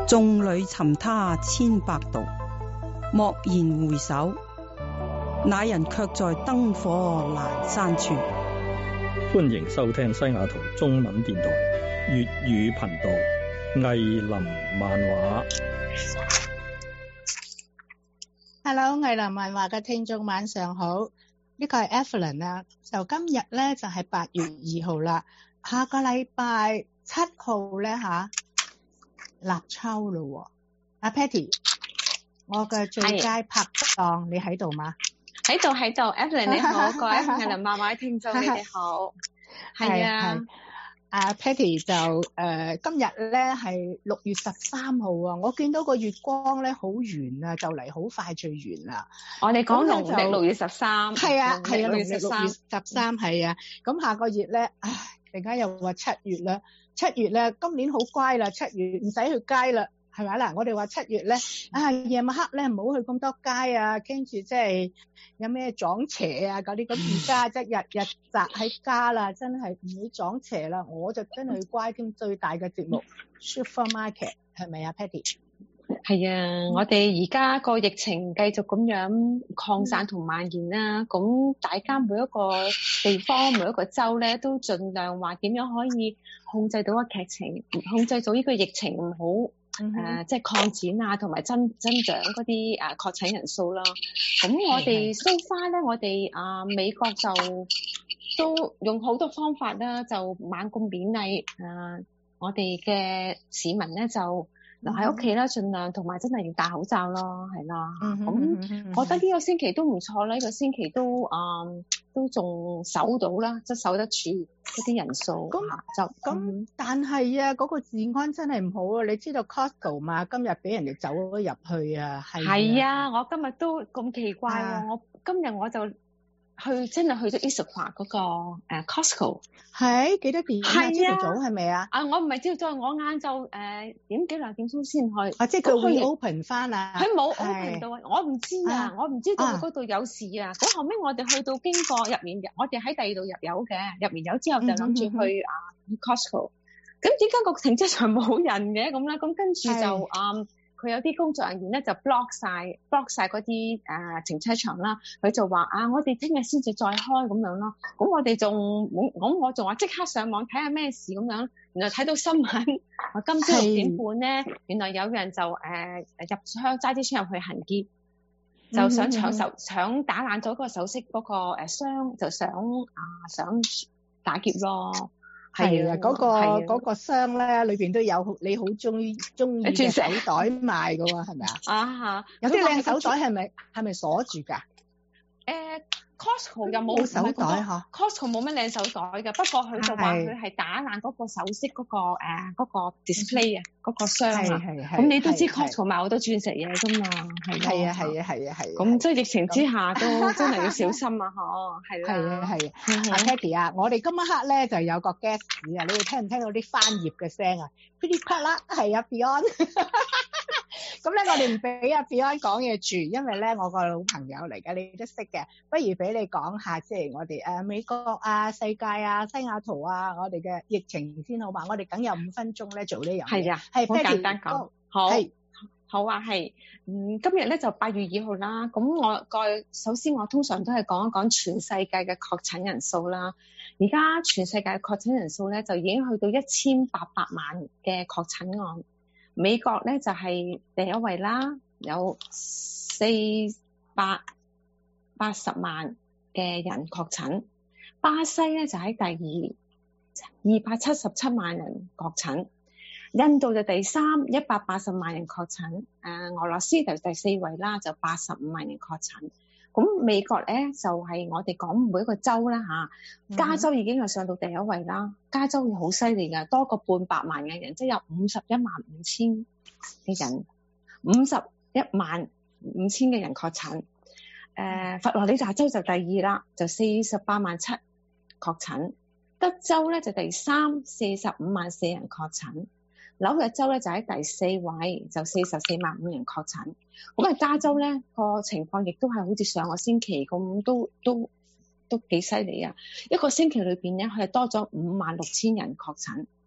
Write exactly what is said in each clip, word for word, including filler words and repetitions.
眾裏尋他千百度，驀然回首，那人卻在燈火闌珊處。 歡迎收聽西雅圖中文電台粵語頻道《藝林漫畫》。 Hello， 藝林漫畫嘅聽眾晚上好，呢個係 Evelyn 啊。就今日咧就係八月二號啦，下個禮拜七號咧吓立秋咯。阿 Patty， 我嘅最佳拍檔，你喺度嗎？ 喺度喺度 ，Evelyn 你好，各位藝林漫畫嘅聽眾你哋好，係啊。 阿、uh, Patty 就誒、呃、今日咧係六月十三號啊，我見到個月光咧好圓啊，就嚟好快就完啦。 我哋講農曆六月十三， 係啊係啊， 六月十三， 十三係啊。咁下個月咧，唉，突然間又話七月啦，七月咧今年好乖啦，七月唔使去街啦。係咪嗱？我哋話七月咧，啊夜晚黑咧唔好去咁多街啊，驚住即係有咩撞邪啊嗰啲。咁而家即係日日宅喺家啦，真係唔會撞邪啦。我就真係乖添。最大嘅節目 Supermarket 係咪啊 Patty？ 係啊，我哋而家個疫情繼續咁樣擴散同蔓延啦。咁、嗯、大家每一個地方每一個州咧，都盡量話點樣可以控制到個劇情，控制到呢個疫情唔好。誒、mm hmm. 呃，即係擴展啊，同埋增增長嗰啲誒確診人數啦。咁我哋 so far 咧，我哋啊、呃、美國就都用好多方法啦，就猛咁勉勵誒我哋嘅市民咧，就留喺屋企啦，盡量同埋真係要戴口罩咯，係啦。咁、mm hmm. 我覺得呢個星期都唔錯啦，呢、這個星期都啊、呃、都仲守到啦，即係守得住嗰啲人數。咁就咁，嗯、 但係啊，嗰、那個治安真係唔好啊！你知道 Costco 嘛？今日俾人哋走咗入去啊，係。係啊，我今日都咁奇怪喎、啊！啊、我今日我就去真係去咗 Issaquah 嗰個誒 Costco。係幾多點啊？朝頭早係咪啊？ 啊，我唔係朝早，我晏晝誒點幾兩點鐘先去。 啊，即係佢會 open 翻啊？ 佢冇 open 到，我唔知啊，啊我唔知道佢嗰度有事啊。咁、啊、後尾我哋去到經過入面，我哋喺第二度入油嘅，入完油之後就諗住去啊 Costco。咁點解個停車場冇人嘅咁咧？咁跟住就啊。是嗯佢有啲工作人員咧就 block 晒 block 晒嗰啲誒停車場啦。佢就話啊，我哋聽日先至再開咁樣咯。咁我哋仲咁我仲話即刻上網睇下咩事咁樣。原來睇到新聞，今朝六點半咧，是原來有人就誒、呃、入槍揸支槍入去行劫，就想搶手搶打爛咗嗰個首飾嗰個誒箱，就想啊想打劫咯。 係啊，嗰、那個嗰、那個箱咧，裏邊都有你好中意中意嘅手袋賣噶喎，係咪啊？啊嚇！有啲靚手袋係咪係咪鎖住㗎？ 誒 Costco 又冇手袋嗬 Costco 冇乜靚手袋㗎，不過佢就話佢係打爛嗰個首飾嗰、那個誒嗰、呃那個 display 啊，嗰、嗯、個箱啊。咁你都知 Costco 賣好多鑽石嘢㗎嘛？ 係啊係啊係啊係。 咁即係疫情之下都真係要小心啊！嗬，係啦。 係啊係啊。阿 Patty 啊，我哋今一刻咧就有個 guest 啊，你哋聽唔聽到啲翻頁嘅聲啊？噼里啪啦，係啊 Beyond。咁咧，我哋唔俾阿 Beyond 講嘢住，因為咧我個老朋友嚟嘅，你都識嘅。不如俾你講下，即係我哋誒美國啊、世界啊、西雅圖啊，我哋嘅疫情先好嘛？我哋梗有五分鐘咧做呢樣嘢。 係啊，好簡單講。好，好啊，係。嗯，今日咧就八月二號啦。咁我個首先我通常都係講一講全世界嘅確診人數啦。而家全世界嘅確診人數咧就已經去到一千八百萬嘅確診案。美國咧就係、是、第一位啦，有四百八十萬嘅人確診。巴西咧就喺第二，二百七十七萬人確診。印度就第三，一百八十萬人確診。誒，俄羅斯就第四位啦，就八十五萬人確診。咁美國咧就係、是、我哋講每一個州啦嚇，加州已經係上到第一位啦。加州好犀利㗎，多過半百萬嘅人，即係有五十一萬五千嘅人，五十一萬五千嘅人確診。誒、呃，佛羅里達州就第二啦，就四十八萬七確診。德州咧就第三，四十五萬四人確診。紐約州咧就喺第四位，就四十四萬五人確診。咁啊，加州咧個情況亦都係好似上個星期咁，都都都幾犀利啊！一個星期裏邊咧，佢係多咗五萬六千人確診。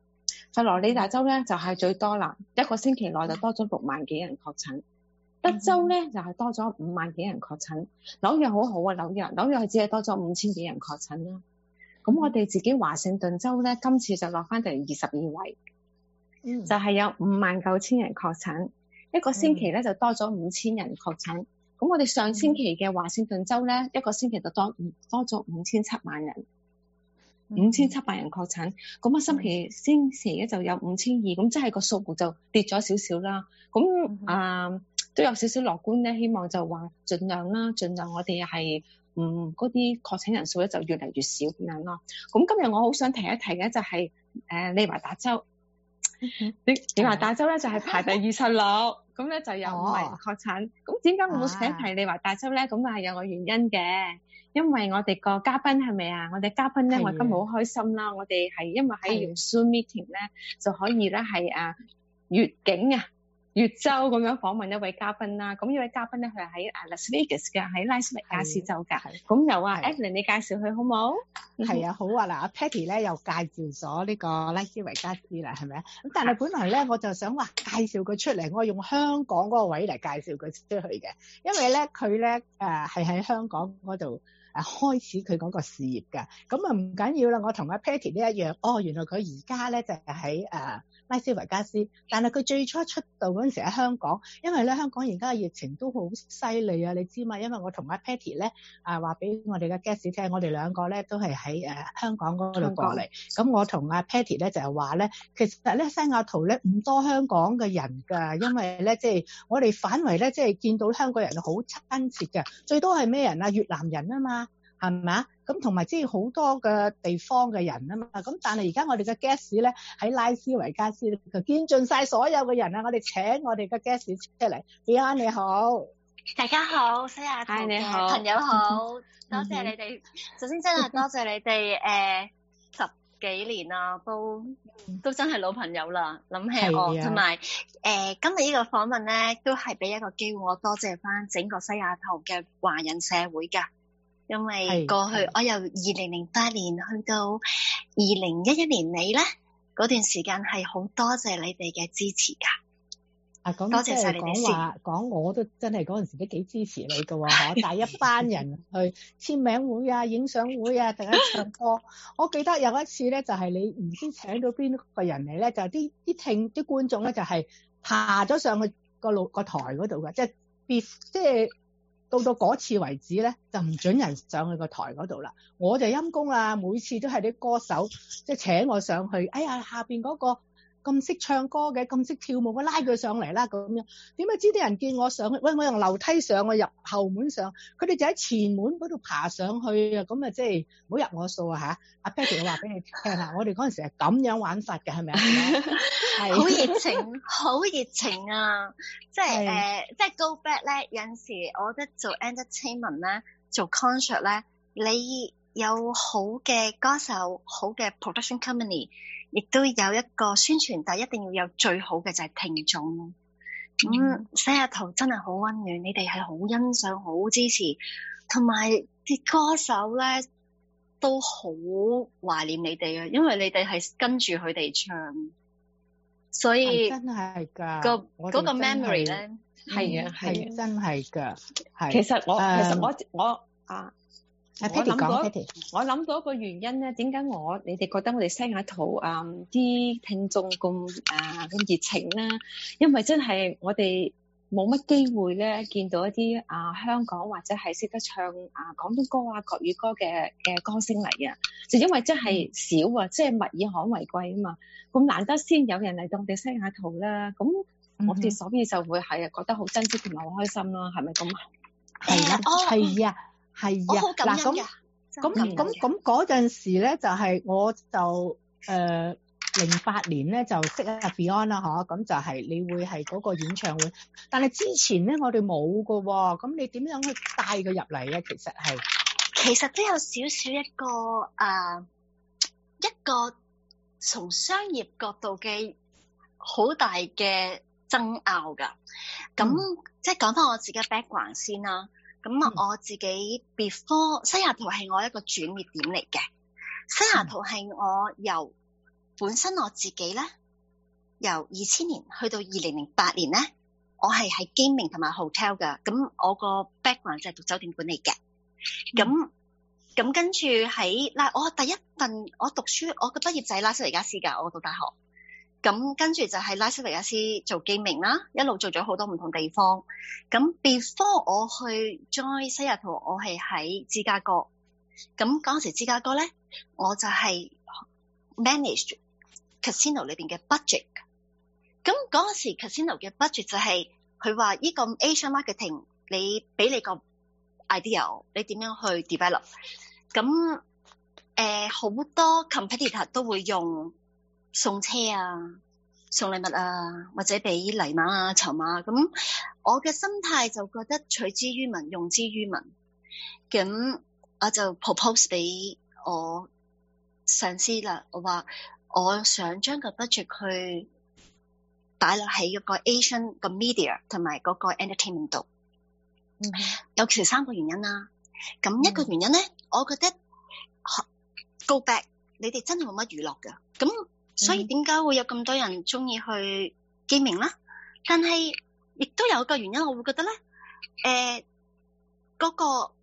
佛羅里達州咧就係、是、最多啦，一個星期內就多咗六萬幾人確診。德州咧就係、是、多咗五萬幾人確診。紐約好好啊，紐約紐約係只係多咗五千幾人確診啦。咁我哋自己華盛頓州咧，今次就落翻第二十二位，嗯、就係、是、有五萬九千人確診，一個星期咧就多咗五千人確診。咁我哋上星期嘅華盛頓州咧，一個星期就多多咗五千七萬人，五千七百人確診。咁啊，星期星期咧就有五千二，咁即係個數目就跌咗少少啦。咁啊、呃、都有少少樂觀咧，希望就話盡量啦，盡量我哋係。嗯，嗰啲確診人數咧就越嚟越少咁樣咯。咁今日我好想提一提嘅就係、是、誒、呃、利華達州，利利華達州咧就係、是、排第二十六，咁咧就有五人確診。咁點解我冇提一提利華達州咧？咁啊係有個原因嘅，因為我哋個嘉賓係咪啊？我哋嘉賓咧，我今日好開心啦！我哋係因為喺用 Zoom meeting 咧，就可以咧係誒越境啊。越州咁樣訪問一位嘉賓啦，咁呢位嘉賓咧佢係喺誒 Las Vegas 嘅，喺拉斯維加斯州㗎。咁由啊 Evelyn 你介紹佢好冇？ 係啊，好啊嗱，阿 Patty 咧又介紹咗呢個拉斯維加斯啦，係咪啊？咁但係本來咧我就想話介紹佢出嚟，我用香港嗰個位嚟介紹佢出去嘅，因為咧佢咧誒係喺香港嗰度誒開始佢嗰個事業㗎。咁啊唔緊要啦，我同阿 Patty 呢一樣，哦原來佢而家咧就係喺誒拉斯維加斯，但係佢最初出道嗰陣時喺香港，因為咧香港而家嘅疫情都好犀利啊，你知嘛？因為我同阿 Patty 咧啊話俾我哋嘅 guest 聽，我哋兩個咧都係喺誒香港嗰度過嚟。咁我同阿 Patty 咧就係話咧，其實咧西雅圖咧唔多香港嘅人㗎，因為咧即係我哋反為咧即係見到香港人好親切嘅，最多係咩人啊？越南人啊嘛。係咪啊？咁同埋即係好多嘅地方嘅人啊嘛。咁但係而家我哋嘅 guest 咧喺拉斯維加斯就見盡晒所有嘅人啊！我哋請我哋嘅 guest 出嚟。Beyond 你好， 大家好，西雅圖嘅朋友好，多謝你哋。首先真係多謝你哋誒、呃、十幾年啦，都都真係老朋友啦。諗起我同埋誒今日呢個訪問咧，都係俾一個機會我多謝翻整個西雅圖嘅華人社會㗎。因為過去我由二零零八年去到二零一一年尾咧，嗰段時間係好多謝你哋嘅支持噶。 啊，咁多謝晒你哋先。講話講我都真係嗰陣時都幾支持你㗎喎，嗬！帶一班人去簽名會啊、影相會啊，大家唱歌。我記得有一次咧，就係、是、你唔知請到邊個人嚟咧，就啲啲聽啲觀眾咧，就係爬咗上去個路個台嗰度嘅，即係別即係。到到嗰次為止咧，就唔准人上去個台嗰度啦。我就陰公啦，每次都係啲歌手即係請我上去。哎呀，下邊嗰個咁識唱歌嘅，咁識跳舞，我拉佢上嚟啦咁樣。點解知啲人見我上去？喂，我用樓梯上，我入後門上，佢哋就喺前門嗰度爬上去啊！咁啊，即係唔好入我數啊嚇！阿 Patty 我話俾你聽下，我哋嗰陣時係咁樣玩法嘅，係咪啊？ 係好熱情，好熱情啊！即係誒、呃，即係 go back 咧。有陣時我覺得做 entertainment 咧，做 concert 咧，你有好嘅歌手，好嘅 production company。亦都有一個宣傳，但係一定要有最好嘅就係聽眾。咁西雅圖真係好溫暖，你哋係好欣賞、好支持，同埋啲歌手咧都好懷念你哋嘅，因為你哋係跟住佢哋唱，所以真係㗎。 個嗰個 memory 咧係啊係真係㗎。係其實我、嗯、其實我我啊。 我諗到， 我諗到一個原因咧，點解我你哋覺得我哋西雅圖啊啲聽眾咁啊咁熱情咧？因為真係我哋冇乜機會咧見到一啲啊香港或者係識得唱啊廣東歌啊國語歌嘅嘅歌星嚟嘅，就因為真係少啊，即係物以罕為貴啊嘛。咁難得先有人嚟到我哋西雅圖啦，咁我哋所以就會係覺得好珍惜同埋好開心啦，係咪咁啊？ 係啦，係啊。係啊，嗱咁咁咁咁嗰陣時咧，就係、是、我就誒零八年咧就識阿 Beyond 啦，嗬，咁就係你會係嗰個演唱會，但係之前咧我哋冇㗎喎，咁你點樣去帶佢入嚟咧？其實係其實都有少少一個誒、呃、一個從商業角度嘅好大嘅爭拗㗎。咁、嗯、即係講翻我自己嘅 background 先啦。咁啊，我自己 before 西雅圖係我一個轉捩點嚟嘅。西雅圖係我由本身我自己咧由二千年去到二零零八年咧，我係喺 gaming 同埋 hotel 噶，咁我個 background 就係讀酒店管理嘅，咁咁、嗯、跟住喺嗱，我第一份我讀書，我嘅畢業就喺拉斯維加斯噶，我讀大學，咁跟住就喺拉斯維加斯做 gaming 啦，一路做咗好多唔同地方，咁 before 我去 join 西雅圖，我係喺芝加哥，咁嗰陣時芝加哥咧，我就係 manage casino 裏邊嘅 budget。咁嗰陣時 casino 嘅 budget 就係佢話呢個 Asian marketing， 你俾你個 idea， 你點樣去 develop？ 咁誒好多 competitor 都會用送車啊、送禮物啊，或者俾泥馬啊、籌碼。咁我嘅心態就覺得取之於民，用之於民。咁我就 propose 俾我上司啦，我話我想將個 budget 去擺落喺嗰個 Asian 個 media 同埋嗰個 entertainment 度，嗯，有其實三個原因啦。咁一個原因咧，嗯，我覺得 go back， 你哋真係冇乜娛樂㗎，咁所以點解會有咁多人中意去 gaming 啦？但係亦都有一個原因，我會覺得咧，誒、呃、嗰、那個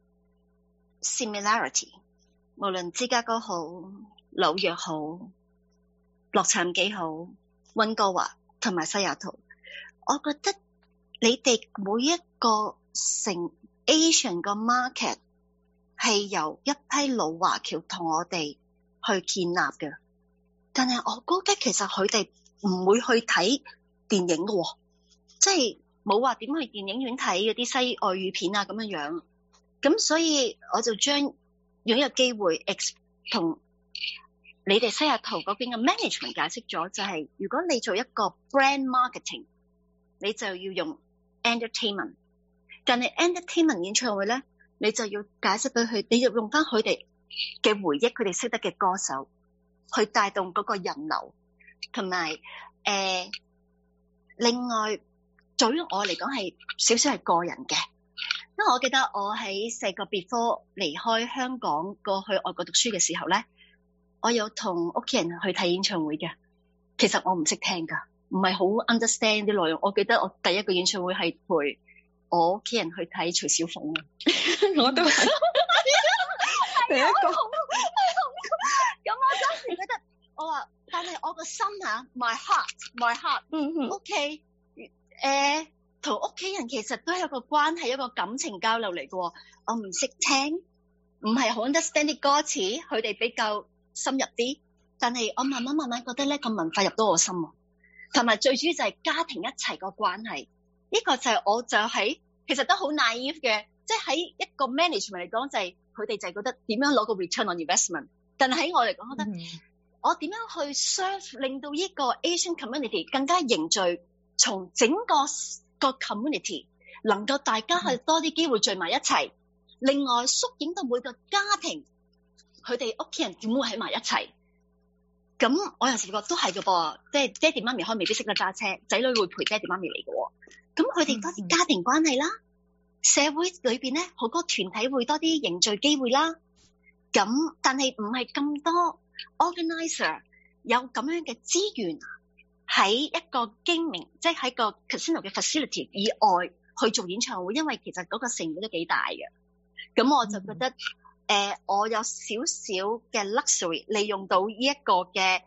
similarity， 無論芝加哥好、紐約好、洛杉磯好、溫哥華同埋西雅圖，我覺得你哋每一個成 Asian 個 market 係由一批老華僑同我哋去建立嘅，但係我覺得其實佢哋唔會去睇電影嘅喎，即係冇話點去電影院睇嗰啲西外語片啊咁樣樣，咁所以我就將用一個機會 ex 同你哋西雅圖嗰邊嘅 management 解釋咗，就係如果你做一個 brand marketing， 你就要用 entertainment， 但係 entertainment 演唱會咧，你就要解釋俾佢，你要用翻佢哋嘅回憶，佢哋識得嘅歌手去帶動嗰個人流，同埋誒另外對於我嚟講係少少係個人嘅，因為我記得我喺細個 before 離開香港過去外國讀書嘅時候咧，我有同屋企人去睇演唱會嘅，其實我唔識聽噶，唔係好 understand 啲內容。我記得我第一個演唱會係陪我屋企人去睇徐小鳳啊，我都係第一個。咁我當時覺得，我話，但係我個心吓 ，my heart，my heart，嗯嗯 ，OK， 誒，同屋企人其實都係一個關係，一個感情交流嚟嘅。我唔識聽，唔係好 understand 啲歌詞，佢哋比較深入啲，但係我慢慢慢慢覺得咧個文化入到我心，同埋最主要就係家庭一齊個關係，呢個就係我就喺其實都好 naive 嘅，即係喺一個 management 嚟講就係佢哋就係覺得點樣攞個 return on investment， 但係喺我嚟講覺得、嗯、我點樣去 serve 令到呢個 Asian community 更加凝聚，從整個個 community 能夠大家去多啲機會聚埋一齊、嗯，另外縮影到每個家庭。佢哋屋企人點會喺埋一齊？咁我有時覺得都係嘅噃，即係爹哋媽咪可能未必識得揸車，仔女會陪爹哋媽咪嚟嘅喎。咁佢哋多啲家庭關係啦，嗯、社會裏邊咧好多團體會多啲凝聚機會啦。咁但係唔係咁多 organizer 有咁樣嘅資源喺一個經營，即係喺個 casino 嘅 facility 以外去做演唱會，因為其實嗰個成本都幾大嘅。咁我就覺得。嗯誒、呃，我有少少嘅 luxury 利用到呢一個嘅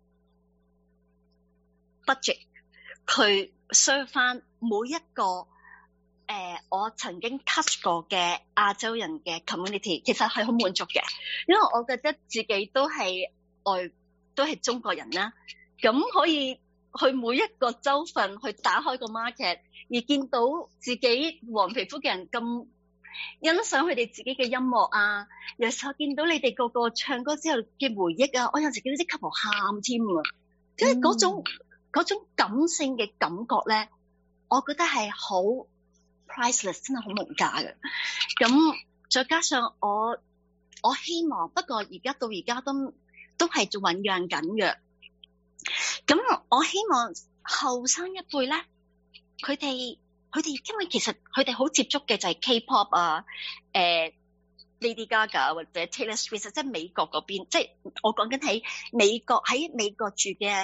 budget， 去 serve 翻每一個誒、呃，我曾經 touch 過嘅亞洲人嘅 community， 其實係好滿足嘅，因為我覺得自己都係外，都係中國人啦，咁可以去每一個州份去打開個 market， 而見到自己黃皮膚嘅人咁。欣賞佢哋自己嘅音樂啊，有時候見到你哋個個唱歌之後嘅回憶啊，我有時見到啲 couple 喊添啊，即係嗰種嗰、嗯、種感性嘅感覺咧，我覺得係好 priceless， 真係好無價嘅。咁再加上我我希望，不過而家到而家都都係做醞釀緊嘅。咁我希望後生一輩咧，佢哋。佢哋因為其實佢哋好接觸嘅就係 K-pop 啊，誒、呃、Lady Gaga 或者 Taylor Swift， 即係美國嗰邊，即係我講緊喺美國喺美國住嘅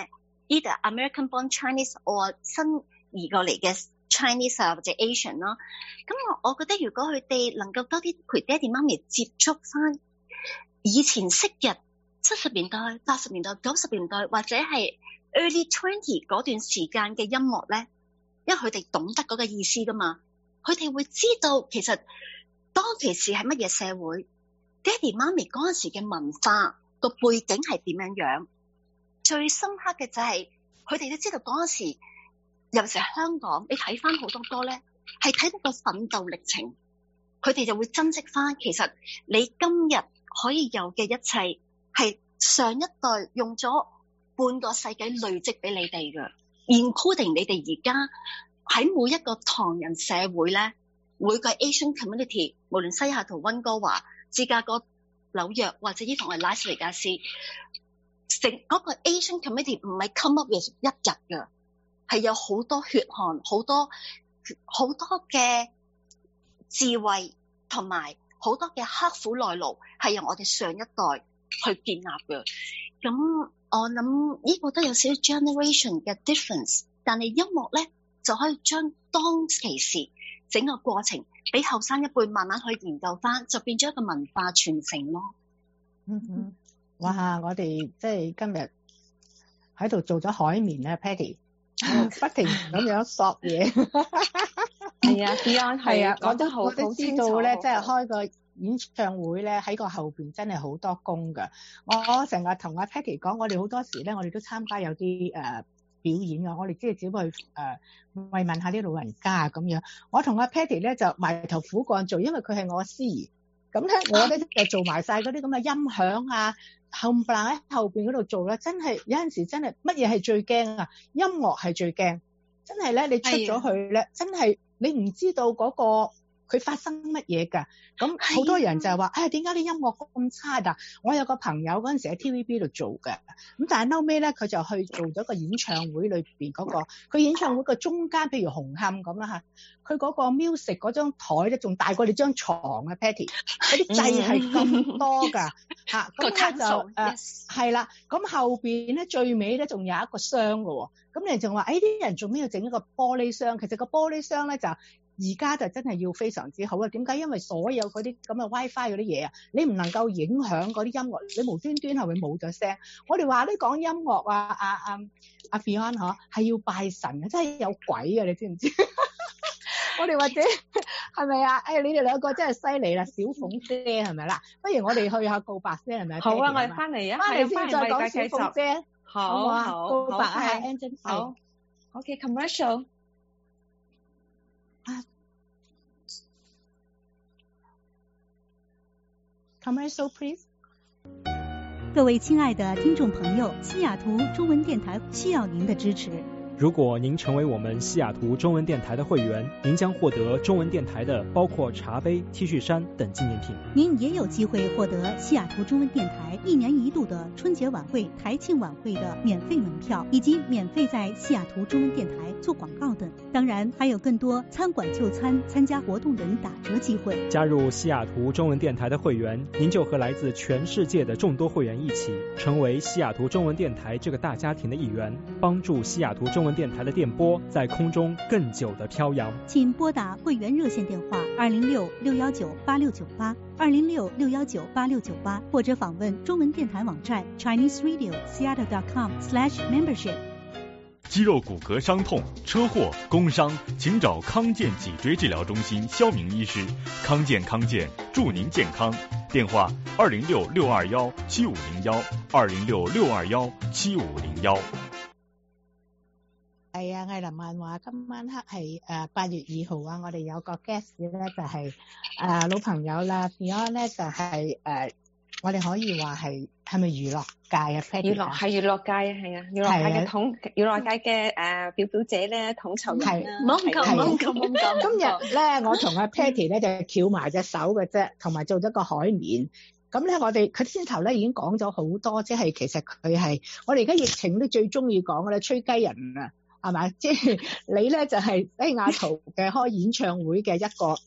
either American born Chinese or 新移過嚟嘅 Chinese 啊或者 Asian 啦。咁我我覺得如果佢哋能夠多啲陪爹哋媽咪接觸翻以前昔日七十年代、八十年代、九十年代或者係 early twenty 嗰段時間嘅音樂咧，因為佢哋懂得嗰個意思噶嘛，佢哋會知道其實當其時係乜嘢社會，爹哋媽咪嗰陣時嘅文化個背景係點樣樣。最深刻嘅就係佢哋都知道嗰陣時，尤其是香港，你睇翻好多歌咧，係睇到個奮鬥歷程，佢哋就會珍惜翻其實你今日可以有嘅一切係上一代用咗半個世紀累積俾你哋嘅 ，including 你哋而家喺每一個唐人社會咧，每個 Asian community， 無論西雅圖、溫哥華、芝加哥、紐約或者依同係拉斯維加斯，成嗰個 Asian community 唔係 come up with 一日嘅，係有好多血汗、好多好多嘅智慧同埋好多嘅刻苦耐勞，係由我哋上一代去建立嘅。咁我諗呢個都有少少 generation 嘅 difference， 但係音樂咧就可以將當其時整個過程俾後生一輩慢慢去研究翻，就變咗一個文化傳承咯。 嗯哼，哇！我哋即係今日喺度做咗海綿咧 ，Patty 不停咁樣索嘢。 係啊 ，Beyond 係啊，講得好好我都知道咧，即係開個演唱會咧，喺個後邊真係好多工㗎。我成日同阿 Patty 講，我哋好多時咧，我哋都參加有啲誒、呃、表演㗎。我哋即係只不過去誒慰問下啲老人家咁樣。我同阿 Patty 咧就埋頭苦幹做，因為佢係我司儀。咁咧，我咧就做埋晒嗰啲咁嘅音響啊，冚唪唥喺後邊嗰度做咧，真係有陣時真係乜嘢係最驚啊？音樂係最驚，真係咧，你出咗去咧，真係你唔知道嗰個佢發生乜嘢㗎。咁好多人就係話，唉，點解啲音樂咁差㗎？我有個朋友嗰陣時喺 T V B 度做嘅，咁但係後尾咧，佢就去做咗個演唱會裏邊嗰個，佢演唱會個中間，譬如紅磡咁啦嚇，佢嗰個 music 嗰張台咧，仲大過你張床啊 Patty， 嗰啲掣係咁多㗎嚇，咁咧就誒係啦，咁後邊咧最尾咧仲有一個箱㗎喎，咁你仲話，誒啲人做咩要整一個玻璃箱？其實個玻璃箱咧就而家就真係要非常之好啊！點解？因為所有嗰啲咁嘅 WiFi 嗰啲嘢啊，你唔能夠影響嗰啲音樂，你無端端係會冇咗聲。我哋話呢講音樂啊，阿阿阿 Beyond 嗬，係要拜神啊，真係有鬼啊！你知唔知？我哋或者係咪啊？誒，你哋兩個真係犀利啦，小鳳姐係咪啦？不如我哋去下告白先係咪？ 好啊，我哋翻嚟啊， 翻嚟先再講小鳳姐。 好啊， 好告白啊 ，Angel 好 ，OK commercial。 Commercial please。 各位亲爱的听众朋友，西雅图中文电台需要您的支持。 如果您成为我们西雅图中文电台的会员，您将获得中文电台的包括茶杯、T 恤衫等纪念品。 您也有机会获得西雅图中文电台一年一度的春节晚会、台庆晚会的免费门票，以及免费在西雅图中文电台做广告等。当然，还有更多餐馆就餐、参加活动等打折机会。 加入西雅图中文电台的会员，您就和来自全世界的众多会员一起，成为西雅图中文电台这个大家庭的一员，帮助西雅图中文电台的电波在空中更久的飘扬。 请拨打会员热线电话二零六六幺九八六九八二零六六幺九八六九八，或者访问中文电台网站 chinese radio seattle dot com slash membership。 肌肉骨骼伤痛、车祸、工伤，请找康健脊椎治疗中心肖明医师。康健康健，祝您健康。电话二零六六二幺七五零幺二零六六二幺七五零幺。 係啊，藝林漫畫今晚黑係誒八月二號啊，我哋有個 guest 咧就係、是、誒、呃、老朋友啦 ，Beyond 咧就係、是、誒、呃、我哋可以話係係咪娛樂界啊 Patty 娛樂係娛樂界啊，係啊，娛樂界嘅統娛樂界嘅誒表表姐咧統籌人啦。 冇咁講，冇咁冇咁。 今日咧，我同阿 Patty 咧就翹埋隻手嘅啫，同埋做咗個海綿。咁咧，我哋佢先頭咧已經講咗好多，即係其實佢係我哋而家疫情都最中意講嘅咧，吹雞人啊！係咪？即係你咧就係西雅圖嘅開演唱會嘅一個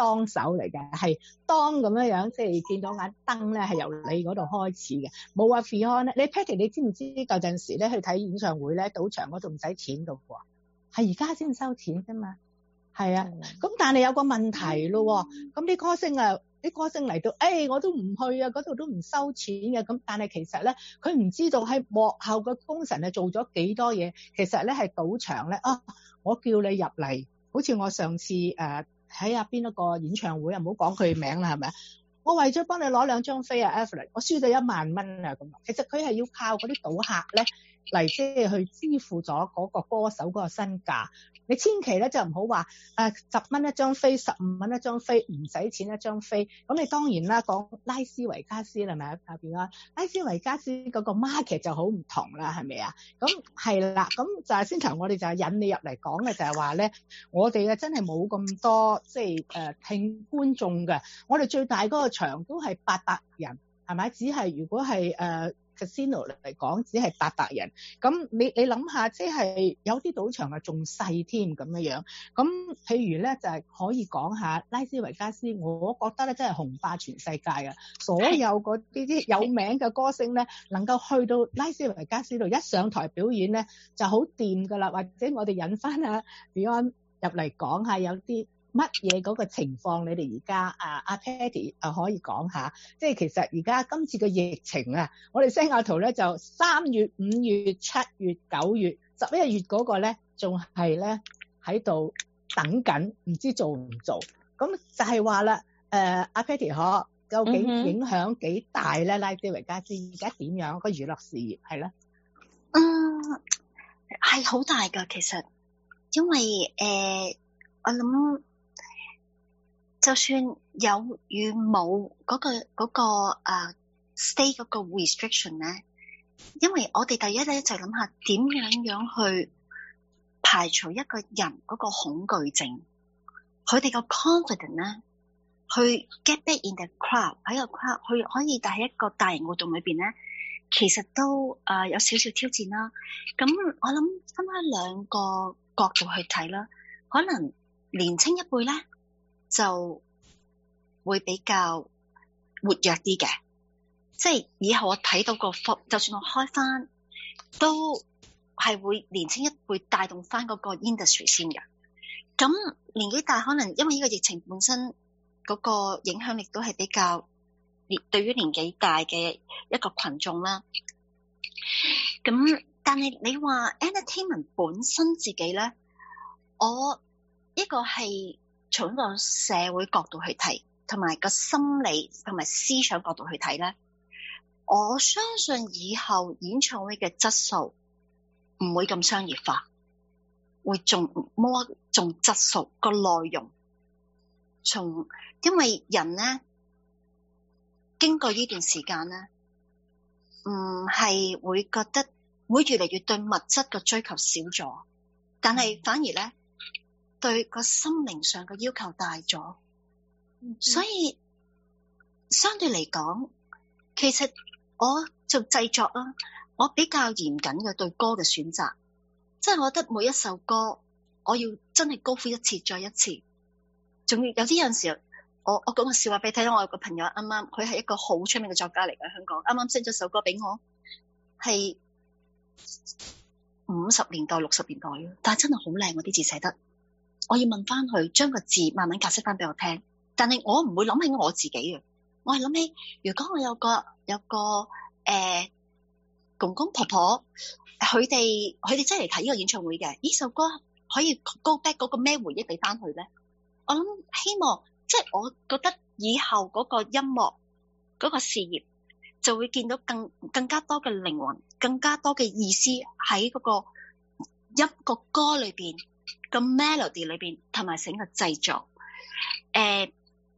當手嚟嘅，係當咁樣樣，即係見到眼燈咧係由你嗰度開始嘅，冇話 Beyond 咧。你 Patty 你知唔知舊陣時咧去睇演唱會咧，賭場嗰度唔使錢㗎喎，係而家先收錢啫嘛。係啊，咁、嗯、但係有個問題咯，咁啲歌星啊，啲歌星嚟到，誒、哎、我都唔去啊，嗰度都唔收錢嘅，咁但係其實咧，佢唔知道喺幕後嘅功臣係做咗幾多嘢，其實咧係賭場咧啊，我叫你入嚟，好似我上次誒睇下邊一個演唱會啊，唔好講佢名啦，係咪啊？我為咗幫你攞兩張飛啊 Evelyn 我輸咗一萬蚊啊咁，其實佢係要靠嗰啲賭客咧嚟即係去支付咗嗰個歌手嗰個身價。你千祈咧就唔好話誒十蚊一張飛，十五蚊一張飛，唔使錢一張飛。咁你當然啦，講拉斯維加斯係咪啊？下邊啊，拉斯維加斯嗰個 market 就好唔同啦，係咪啊？咁係啦，咁就係先頭我哋就係引你入嚟講嘅，就係話咧，我哋啊真係冇咁多即係誒聽觀眾嘅，我哋最大嗰個場都係八百人，係咪？只係如果係誒。呃Casino 嚟講只係八百人，咁你你諗下，即係有啲賭場啊仲細添咁樣樣。咁譬如咧就係、是、可以講下拉斯維加斯，我覺得咧真係紅霸全世界啊！所有嗰啲啲有名嘅歌星咧，能夠去到拉斯維加斯度一上台表演咧就好掂噶啦。或者我哋引翻阿 Beyond 入嚟講下有啲乜嘢嗰個情況，你哋而家啊阿 Patty 啊可以講下，即係其實而家今次嘅疫情啊，我哋西雅圖咧就三月、五月、七月、九月、十一月嗰個咧，仲係咧喺度等緊，唔知做唔做。咁就係話啦，誒阿 Patty 可究竟影響幾大咧？拉斯維加斯而家點樣個娛樂事業係咧？ 嗯，係好大㗎，其實，因為誒、呃、我諗。就算有與冇嗰、嗰個嗰、嗰個誒、uh, stay 嗰個 restriction 咧，因為我哋第一咧就諗下點樣樣去排除一個人嗰個恐懼症，佢哋個 confidence 咧，去 get back in the crowd 喺個 crowd 去可以喺一個大型活動裏邊咧，其實都誒、uh, 有少少挑戰啦。咁我諗分開兩個角度去睇啦，可能年青一輩咧。就會比較活躍啲嘅，即係以後我睇到個幅，就算我開翻，都係會年輕一輩帶動翻嗰個 industry 先嘅。咁年紀大可能因為呢個疫情本身嗰個影響力都係比較，對於年紀大嘅一個群眾啦。咁但係你話 entertainment 本身自己咧，我呢個係。從一個社會角度去睇，同埋個心理同埋思想角度去睇咧，我相信以後演唱會嘅質素唔會咁商業化，會仲摸仲質素個內容。從因為人咧經過呢段時間咧，唔係會覺得會越嚟越對物質嘅追求少咗，但係反而咧。對個心靈上嘅要求大咗，嗯，所以相對嚟講，其實我做製作啦，我比較嚴謹嘅對歌嘅選擇，即係我覺得每一首歌，我要真係高呼一次再一次，仲要有啲有陣時候，我我講個笑話俾你睇，我有個朋友啱啱，佢係一個好出名嘅作家嚟嘅香港，啱啱寫咗首歌俾我，係五十年代六十年代嘅，但係真係好靚，我啲字寫得。我要問翻佢，將個字慢慢解釋翻俾我聽。但係我唔會諗起我自己嘅，我係諗起如果我有個有個誒、呃、公公婆婆，佢哋佢哋真係嚟睇呢個演唱會嘅，呢首歌可以 go back 嗰個咩回憶俾翻佢咧？我諗希望即係我覺得以後嗰個音樂嗰個事業就會見到更更加多嘅靈魂，更加多嘅意思喺嗰個一個歌裏邊。個 melody 裏邊同埋整個製作，誒、呃，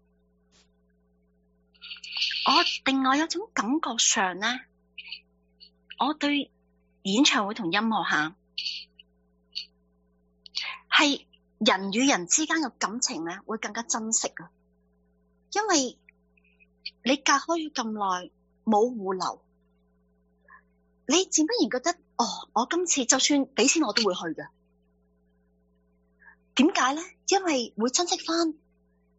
我另外有種感覺上咧，我對演唱會同音樂下係人與人之間嘅感情咧，會更加珍惜啊！因為你隔開咗咁耐冇互流，你自不然覺得哦，我今次就算俾錢我都會去嘅。點解咧？因為會珍惜翻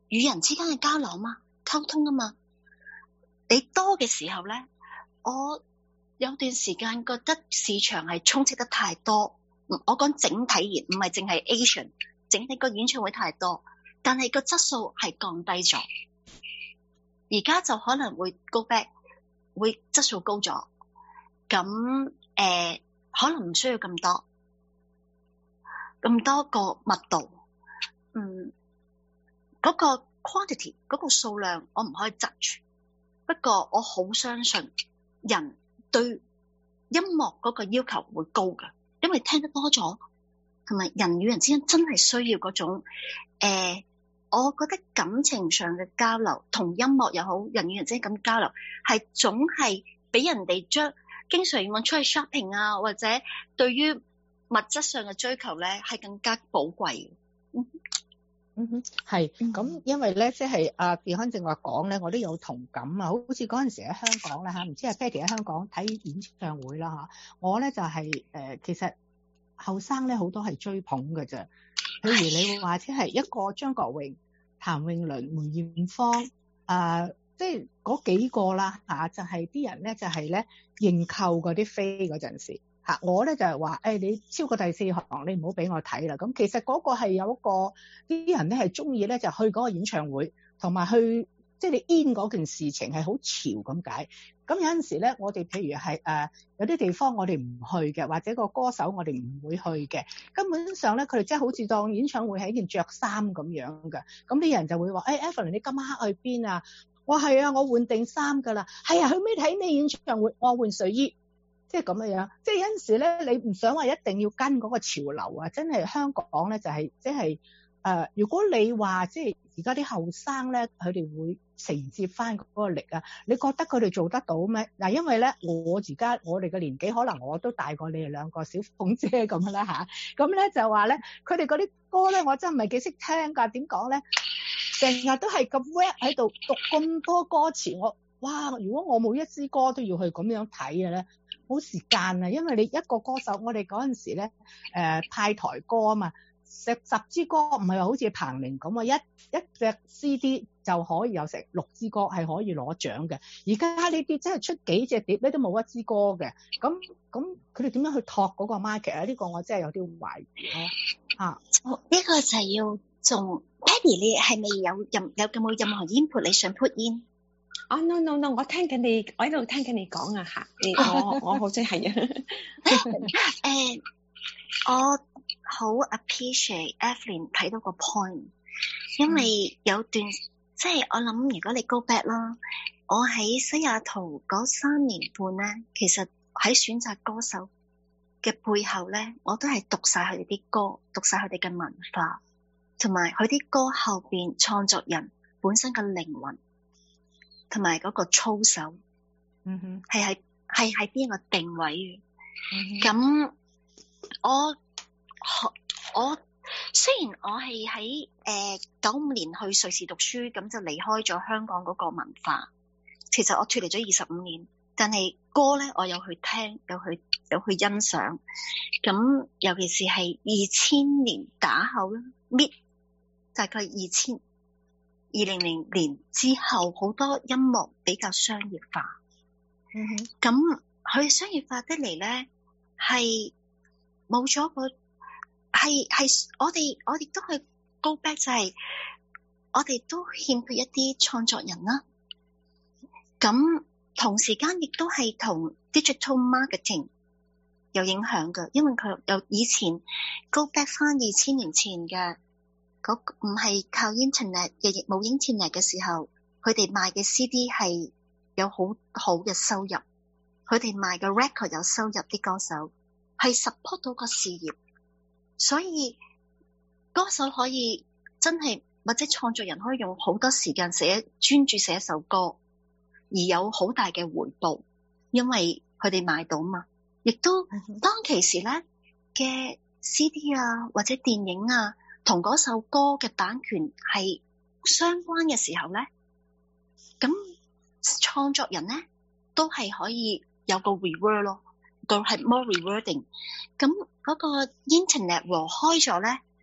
與人之間嘅交流啊嘛，溝通啊嘛。你多嘅時候咧，我有段時間覺得市場係充斥得太多。我講整體而言，唔係淨係 Asian， 整體個演唱會太多，但係個質素係降低咗。而家就可能會 go back， 會質素高咗。咁誒、呃，可能唔需要咁多，咁多個密度。嗯，嗰、那個 quantity 嗰個數量我唔可以執住。不過我好相信人對音樂嗰個要求會高㗎，因為聽得多咗，同埋人與人之間真係需要嗰種誒、呃，我覺得感情上嘅交流，同音樂又好，人與人之間咁交流，係總係俾人哋將經常要揾出去 shopping 啊，或者對於物質上嘅追求咧，係更加寶貴嘅。嗯嗯哼，係咁，因為咧，即係阿 Beyond 正話講咧，我都有同感啊。好似嗰陣時喺香港咧嚇，唔知係 Patty 喺香港睇演唱會啦嚇，我咧就係、是、誒、呃，其實後生咧好多係追捧嘅啫。譬如你會話，即係一個張國榮、譚詠麟、梅艷芳啊，即係嗰幾個啦嚇、啊，就係、是、啲人咧就係咧認購嗰啲飛嗰陣時。嚇！我咧就係話，誒你超過第四行，你唔好俾我睇啦。咁其實嗰個係有一個啲人咧係中意咧，就去嗰個演唱會，同埋去即係你 in 嗰件事情係好潮咁解。咁有陣時咧，我哋譬如係誒、呃、有啲地方我哋唔去嘅，或者個歌手我哋唔會去嘅，根本上咧佢哋真係好似當演唱會係一件着衫咁樣嘅。咁啲人就會話，誒 Evelyn 你今晚黑去邊啊？我係啊，我換定衫㗎啦。係啊，去咩睇咩演唱會？我換睡衣。即係咁樣樣，即係有陣時咧，你唔想話一定要跟嗰個潮流啊！真係香港咧就係即係誒，如果你話即係而家啲後生咧，佢哋會承接翻嗰個力啊，你覺得佢哋做得到咩？嗱，因為咧我而家我哋嘅年紀，可能我都大過你哋兩個小鳳姐咁啦吓，咁咧就話咧，佢哋嗰啲歌咧，我真係唔係幾識聽㗎。點講咧？成日都係咁 rap 喺度讀咁多歌詞，我哇！如果我每一支歌都要去咁樣睇嘅咧〜冇時間啊，因為你一個歌手，我哋嗰陣時咧，誒、呃、派台歌啊嘛，十十支歌唔係好似彭羚咁啊，一一隻 C D 就可以有成六支歌係可以攞獎嘅。而家呢啲真係出幾隻碟咧都冇一支歌嘅，咁咁佢哋點樣去托嗰個 market 啊？呢、這個我真係有啲懷疑咯嚇。呢、 哦這個就係要仲 Patty， 你係咪有任有有冇任何 input 你想 put in？ 啊、oh, no no no， 我聽緊你，我喺度聽緊你講啊嚇，你我我好即係啊。 誒，我好 appreciate Evelyn 睇到個 point， 因為有段即係我諗，如果你 go back 啦，我喺西雅圖嗰三年半咧，其實喺選擇歌手嘅背後咧，我都係讀晒佢哋啲歌，讀晒佢哋嘅文化，同埋佢啲歌後邊創作人本身嘅靈魂。同埋嗰個操守，嗯哼，係喺係喺邊個定位嘅？咁、嗯、我我雖然我係喺誒九五年去瑞士讀書，咁就離開咗香港嗰個文化。其實我脫離咗二十五年，但係歌咧，我有去聽，有去有去欣賞。咁尤其是係二千年打後啦，mid 大概二千。二零零年之後，好多音樂比較商業化。嗯哼，咁佢商業化得嚟咧，係冇咗個係係我哋我哋都係 go back， 就係我哋都欠缺一啲創作人啦。咁同時間亦都係同 digital marketing 有影響嘅，因為佢有以前 go back 翻二千年前嘅。嗰唔係靠 internet 嘅，亦冇 internet 嘅時候，佢哋賣嘅 C D 係有好好嘅收入，佢哋賣嘅 record 有收入，啲歌手係 support 到個事業，所以歌手可以真係或者創作人可以用好多時間寫專注寫一首歌，而有好大嘅回報，因為佢哋賣到嘛，亦都當其時咧嘅 C D 啊或者電影啊。同嗰首歌嘅版權係相關嘅時候咧，咁創作人咧都係可以有個 reward 咯，個係 more rewarding。咁嗰個 internet 和開咗咧，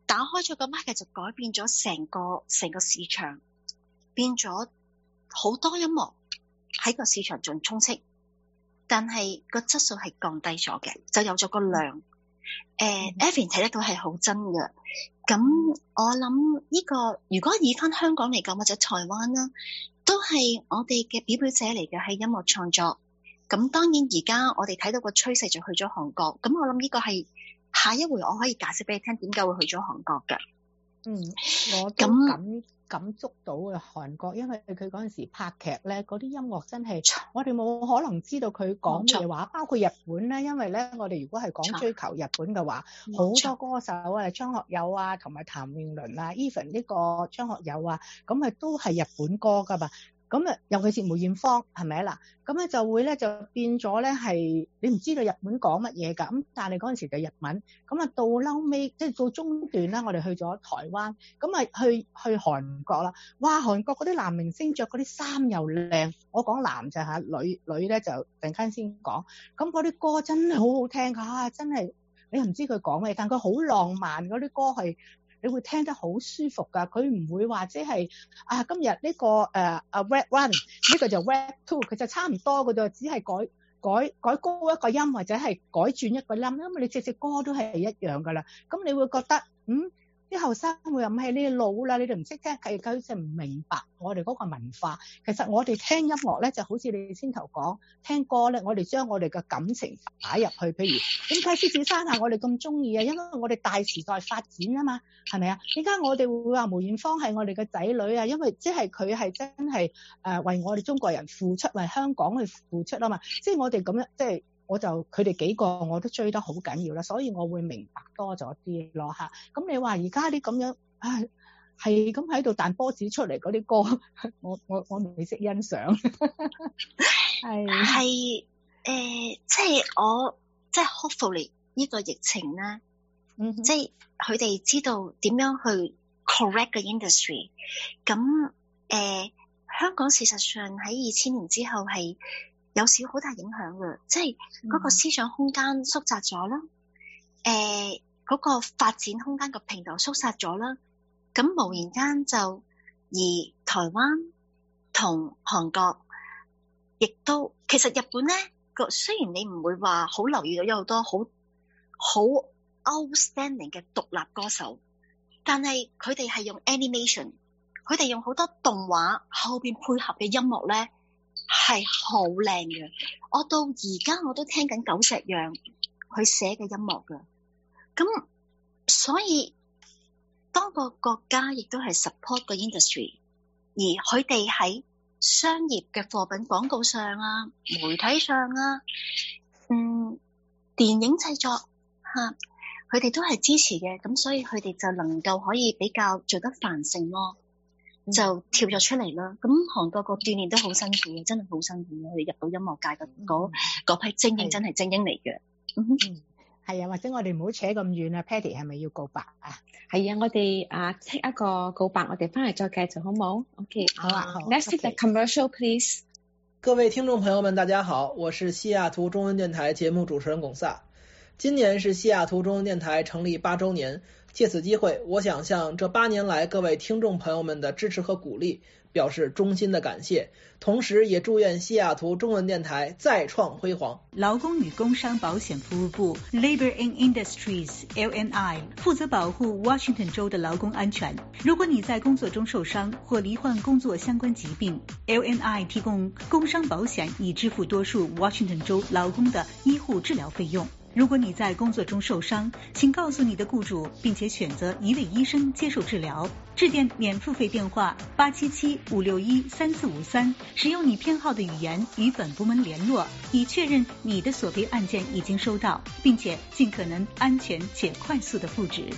打開咗個 market 就改變咗成個成個市場，變咗好多音樂喺個市場仲充斥，但係個質素係降低咗嘅，就有咗個量。誒 Evan 睇得到係好真嘅。咁我諗呢、這個如果以翻香港嚟講或者台灣啦，都係我哋嘅表表者嚟嘅，係音樂創作。咁當然而家我哋睇到個趨勢就去咗韓國，咁我諗呢個係下一回我可以解釋俾你聽點解會去咗韓國嘅。 嗯，我都感感觸到嘅韓國，因為佢嗰陣時拍劇咧，嗰啲音樂真係我哋冇可能知道佢講咩話，包括日本咧，因為咧我哋如果係講追求日本嘅話，好多歌手啊，張學友啊，同埋譚詠麟啊 ，even 呢個張學友啊，咁啊都係日本歌噶嘛。咁啊，尤其是梅艷芳，係咪啊嗱？咁咧就會咧就變咗咧係你唔知道日本講乜嘢㗎，咁但係嗰陣時就日文。咁啊到嬲尾即係到中段啦，我哋去咗台灣，咁啊去去韓國啦。哇！韓國嗰啲男明星着嗰啲衫又靚，我講男就嚇，女女咧就陣間先講。咁嗰啲歌真係好好聽㗎，真係你唔知佢講咩，但佢好浪漫，嗰啲歌係。你會聽得好舒服㗎，佢唔會話即係啊今日呢、這個誒啊 rap one 呢個就 rap two， 佢就差唔多㗎啫，只係改改改高一個音或者係改轉一個音，因為你隻隻歌都係一樣㗎啦。咁你會覺得嗯啲後生會諗起呢啲老啦，你哋唔識聽，佢佢就唔明白我哋嗰個文化。其實我哋聽音樂咧，就好似你先頭講聽歌咧，我哋將我哋嘅感情擺入去。譬如點解獅子山下我哋咁中意啊？因為我哋大時代發展啊嘛，係咪啊？點解我哋會話梅艷芳係我哋嘅仔女啊？因為即係佢係真係誒為我哋中國人付出，為香港去付出啊嘛。即係我哋咁樣即係。我就佢哋幾個我都追得好緊要啦，所以我會明白多咗啲咯嚇。咁你話而家啲咁樣，唉，係咁喺度彈波子出嚟嗰啲歌，我我我未識欣賞。係係誒，即係我即係 hopefully 呢個疫情咧，嗯，即係佢哋知道點樣去 correct 個 industry。咁誒、呃，香港事實上喺二千年之後係。有少好大影響嘅，即係嗰個思想空間縮窄咗啦，誒、嗯，嗰、呃嗰個發展空間個平台縮窄咗啦，咁無形間就而台灣同韓國亦都，其實日本咧個雖然你唔會話好留意到有好多好好 outstanding 嘅獨立歌手，但係佢哋係用 animation， 佢哋用好多動畫後邊配合嘅音樂咧。係好靚嘅，我到而家我都聽緊久石讓佢寫嘅音樂㗎。咁所以當個國家亦都係 support 個 industry， 而佢哋喺商業嘅貨品廣告上啊、媒體上啊、嗯電影製作嚇，佢哋都係支持嘅。咁所以佢哋就能夠可以比較做得繁盛咯。就跳咗出嚟啦，咁韓國個鍛鍊都好辛苦嘅，真係好辛苦嘅。佢哋入到音樂界嘅嗰嗰批精英真係精英嚟嘅。嗯， 係啊，或者我哋唔好扯咁遠啊。Patty 係咪要告白啊？ 係啊，我哋啊 take 一個告白，我哋翻嚟再繼續好冇 ？OK， 好啊。好 Let's take the commercial, please。 各位聽眾朋友們，大家好，我是西雅圖中文電台節目主持人龔薩。今年是西雅圖中文電台成立八週年。借此機會，我想向這八年來各位聽眾朋友們的支持和鼓勵表示衷心的感謝，同時也祝願西雅圖中文電台再創輝煌。 勞工與工商保險服務部 Labor and Industries L N I 負責保護 Washington 州的勞工安全。如果你在工作中受傷或罹患工作相關疾病， L N I 提供工傷保險以支付多數 Washington 州勞工的醫護治療費用。如果你在工作中受傷，請告訴你的雇主，並且選擇一位醫生接受治療。致電免付費電話八七七五六一三四五三，使用你偏好的語言與本部門聯絡，以確認你的索賠案件已經收到，並且盡可能安全且快速的復職。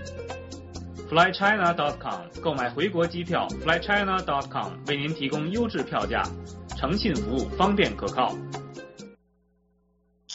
fly china dot com 購買回國機票 fly china dot com 為您提供優質票價，誠信服務，方便可靠。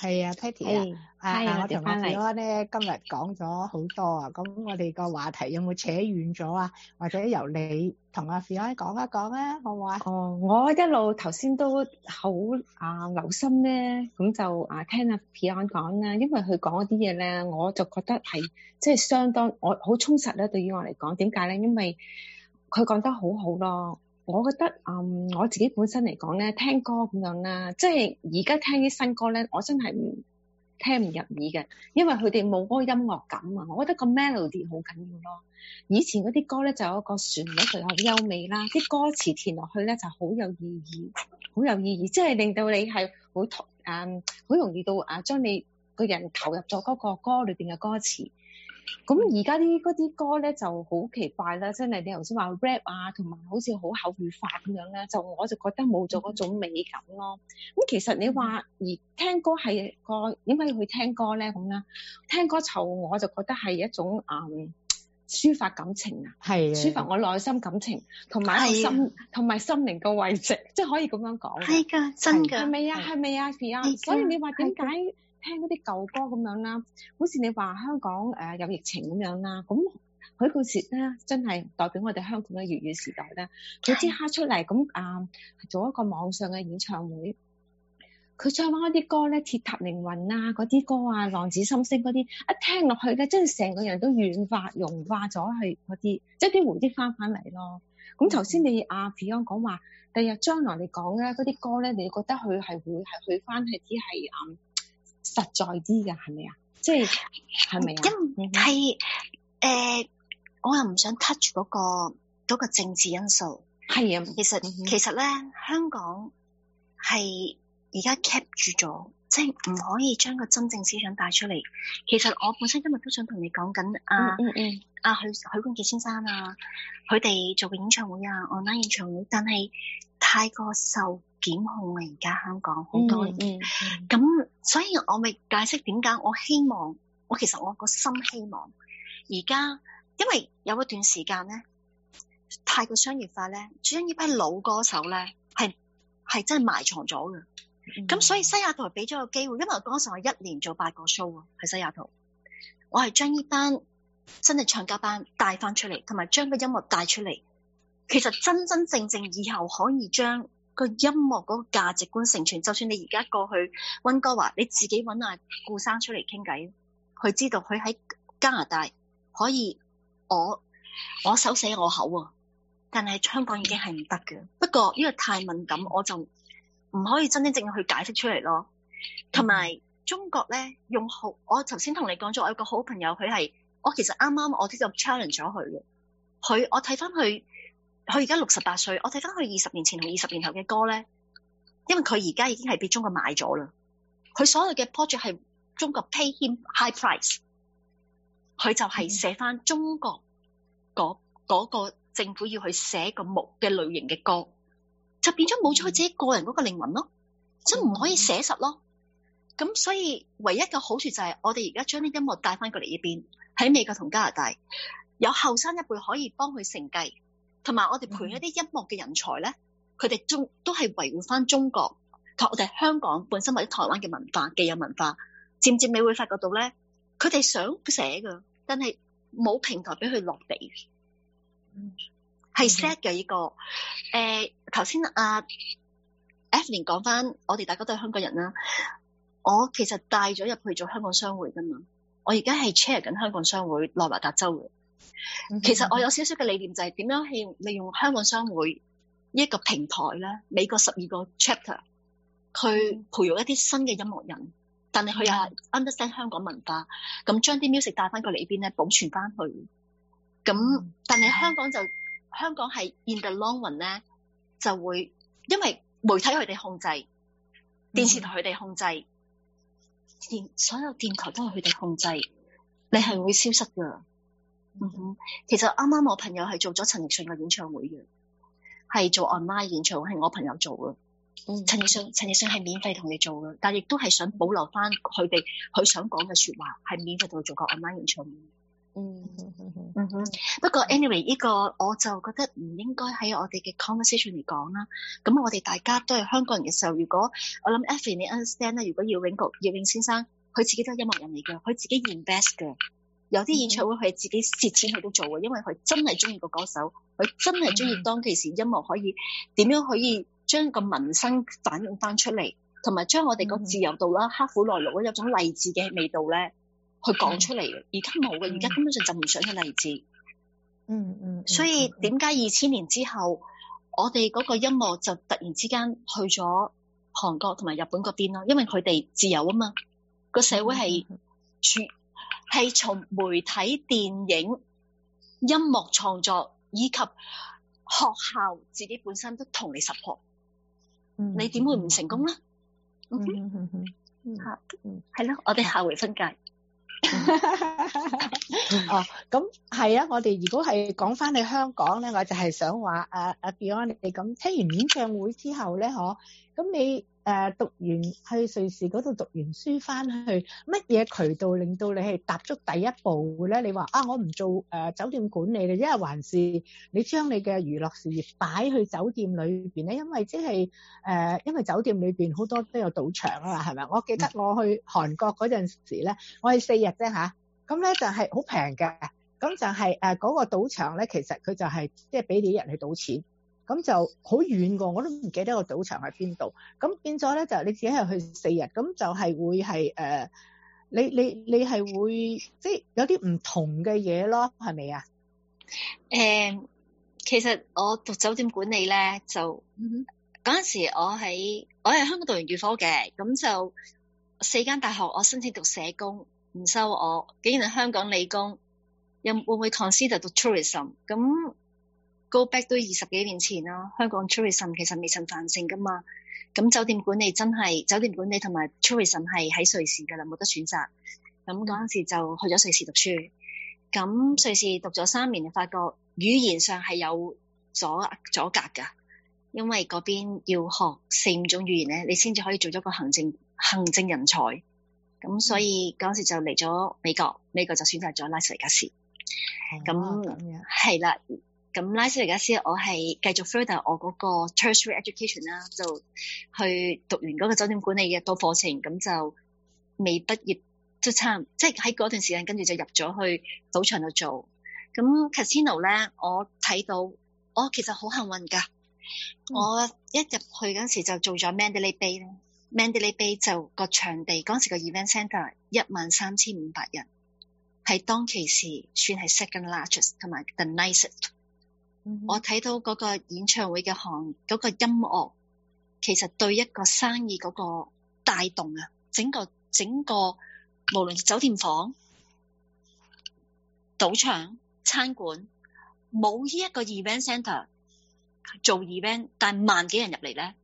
係啊 Patty 啊， 係啊我同阿翻嚟 Fiona 咧今日講咗好多啊，咁我哋個話題有冇扯遠咗啊？或者由你同阿 Fiona 講一講啊，好唔好啊？ 哦，我一路頭先都好啊留心咧，咁就啊聽阿 Fiona 講啦，因為佢講嗰啲嘢咧，我就覺得係即係相當我好充實咧。對於我嚟講，點解咧？因為佢講得好好咯。我覺得嗯我自己本身嚟講咧，聽歌咁樣啦，即係而家聽啲新歌咧，我真係唔聽唔入耳嘅，因為佢哋冇嗰個音樂感啊。我覺得個 melody 好緊要咯。以前嗰啲歌咧就有一個旋律就好優美啦，啲歌詞填落去咧就好有意義，好有意義，即係令到你係好誒好容易到啊將你個人投入咗嗰個歌裏邊嘅歌詞。咁而家啲嗰啲歌咧就好奇怪啦，真係你頭先話 rap 啊，同埋好似好口語化咁樣咧，就我就覺得冇咗嗰種美感咯。咁其實你話而聽歌係個點解要去聽歌咧？咁樣聽歌就我就覺得係一種嗯抒發感情啊， 係抒發我內心感情，同埋一個心同埋心靈嘅慰藉，即係可以咁樣講。 係㗎，真㗎。 係咪啊？係咪啊？係啊。所以你話點解聽嗰啲舊歌咁樣啦？好似你話香港誒、呃、有疫情咁樣啦，咁佢嗰時咧真係代表我哋香港嘅粵語時代咧，佢即刻出嚟咁啊做一個網上嘅演唱會。佢唱翻嗰啲歌咧，鐵塔凌雲啊，嗰啲歌啊，浪子心聲嗰啲，一聽落去咧，真係成個人都軟化、融化咗係嗰啲，即係啲回憶翻返嚟咯。咁頭先你阿 Fiona 講話，第日將來你講咧嗰啲歌咧，你覺得佢係會係去翻係啲係嗯實在啲嘅，係咪啊？即係係咪啊？ 因係誒，我又唔想 touch 嗰、嗰個嗰個政治因素。 係啊， 其實、嗯、其實咧，香港係而家 cap 住咗，即係唔可以將個真正思想帶出嚟。其實我本身今日都想同你講緊啊， 嗯嗯啊許許冠傑先生啊，佢哋做嘅演唱會啊 ，online 演唱會，但係太過受檢控啊！而家香港好多嘢，咁、嗯嗯、所以我咪解釋點解我希望，我其實我個心希望，而家因為有一段時間咧，太過商業化咧，將呢批老歌手咧係係真係埋藏咗嘅。咁、嗯、所以西雅圖俾咗個機會，因為我嗰時我一年做八個 show 啊，喺西雅圖，我係將呢班真係唱家班帶翻出嚟，同埋將個音樂帶出嚟。其實真真正正以後可以將個音樂嗰個價值觀成全。就算你而家過去溫哥華，你自己揾阿顧生出嚟傾偈，佢知道佢喺加拿大可以我我手寫我口啊，但係香港已經係唔得嘅。不過因為太敏感，我就唔可以真真正正去解釋出嚟咯。同埋中國咧用好，我頭先同你講咗，我有個好朋友，佢係我其實啱啱我都就 challenge 咗佢嘅。佢我睇翻佢，佢而家六十八歲，我睇翻佢二十年前同二十年後嘅歌咧，因為佢而家已經係俾中國買咗啦。佢所有嘅 project 係中國 pay him high price， 佢就係寫翻中國嗰嗰個政府要去寫個目嘅類型嘅歌，就變咗冇咗佢自己個人嗰個靈魂咯，即係唔可以寫實咯。咁所以唯一嘅好處就係我哋而家將啲音樂帶翻過嚟呢邊，喺美國同加拿大有後生一輩可以幫佢承繼，同埋我哋培養一啲音樂嘅人才咧，佢哋中都係維護翻中國同我哋香港本身或者台灣嘅文化既有文化。漸漸你會發覺到咧，佢哋想寫噶，但係冇平台俾佢落地，係 sad 嘅呢個。誒頭先阿 Evelyn 講翻，我哋大家都係香港人啦。我其實帶咗入去做香港商會噶嘛，我而家係 chair 緊香港商會內華達州嘅。其實我有少少嘅理念就係點樣去利用香港商會呢一個平台咧，美國十二個 chapter 去培育一啲新嘅音樂人，但係佢又係 understand 香港文化，咁將啲 music 帶翻過嚟呢邊咧，保存翻去。咁但係香港就香港係 in the long run 咧，就會因為媒體佢哋控制，電視台佢哋控制，電所有電台都係佢哋控制，你係會消失噶。嗯哼，其實啱啱我朋友係做咗陳奕迅嘅演唱會嘅，係做 online 演唱會，係我朋友做嘅。嗯，陳奕迅陳奕迅係免費同你做嘅，但係亦都係想保留翻佢哋佢想講嘅說話，係免費同佢做個 online 演唱會。 嗯嗯哼，不過 anyway 呢個我就覺得唔應該喺我哋嘅 conversation 嚟講啦。咁我哋大家都係香港人嘅時候，如果我諗 Effie 你 understand 咧，如果姚永國姚永先生佢自己都係音樂人嚟嘅，佢自己 invest 嘅，有啲演唱會佢係自己蝕錢佢都做嘅，因為佢真係中意個歌手，佢真係中意當其時音樂可以點樣可以將個民生反映翻出嚟，同埋將我哋個自由度啦、刻苦耐勞有種勵志嘅味道咧。去講出嚟嘅，而家冇嘅，而家根本上就唔想去勵志。 嗯嗯。 所以點解二千年之後，我哋嗰個音樂就突然之間去咗韓國同埋日本嗰邊咯？因為佢哋自由啊嘛，個社會係全係從媒體、電影、音樂創作以及學校自己本身都同你 support。嗯。你點會唔成功咧？ 嗯嗯嗯嗯。 嗯。嚇。嗯。係咯，我哋下回分解。 哦，咁係啊！我哋如果係講翻去香港咧，我就係想話阿阿 Beyond 你咁聽完演唱會之後咧，嗬，咁你誒、呃、讀完去瑞士嗰度讀完書翻去，乜嘢渠道令到你係踏足第一步咧？你話啊，我唔做誒、呃、酒店管理咧，因為還是你將你嘅娛樂事業擺去酒店裏邊咧？因為即係誒，因為酒店裏邊好多都有賭場啊嘛，係咪？我記得我去韓國嗰陣時咧，我係四日啫吓。咁咧就係好平嘅，咁就係誒嗰個賭場咧，其實佢就係即係俾你啲人去賭錢，咁就好遠㗎，我都唔記得個賭場喺邊度。咁變咗咧就你自己係去四日，咁就係會係誒、呃，你你你係會即係有啲唔同嘅嘢咯，係咪啊？ 誒、嗯，其實我讀酒店管理咧，就嗰陣、嗯、時我喺我喺香港讀完預科嘅，咁就四間大學我申請讀社工。唔收我，竟然係香港理工，又會唔會 consider 讀 tourism？ 咁 go back 都二十幾年前啦，香港 tourism 其實未曾繁盛噶嘛。咁酒店管理真係酒店管理同埋 tourism 係喺瑞士噶啦，冇得選擇。咁嗰陣時就去咗瑞士讀書。咁瑞士讀咗三年，就發覺語言上係有阻阻隔㗎，因為嗰邊要學四五種語言咧，你先至可以做咗個行政行政人才。咁所以嗰時就嚟咗美國，美國就選擇咗拉斯維加斯。咁係啦，咁拉斯維加斯我係繼續 further 我嗰個 tertiary education 啦，就去讀完嗰個酒店管理嘅個課程，咁就未畢業即差，即係喺嗰段時間跟住就入咗去賭場度做。咁 casino 咧，我睇到我其實好幸運㗎，嗯、我一入去嗰時就做咗 Mandalay Bay 咧。Mandalay Bay 就個場地嗰時個 event centre 一萬三千五百人，係當其時算係 second largest 同埋 the nicest。Mm-hmm. 我睇到嗰個演唱會嘅行嗰個音樂，其實對一個生意嗰個帶動啊，整個整個無論酒店房、賭場、餐館，冇呢一個 event centre 做 event，但萬幾人入嚟咧。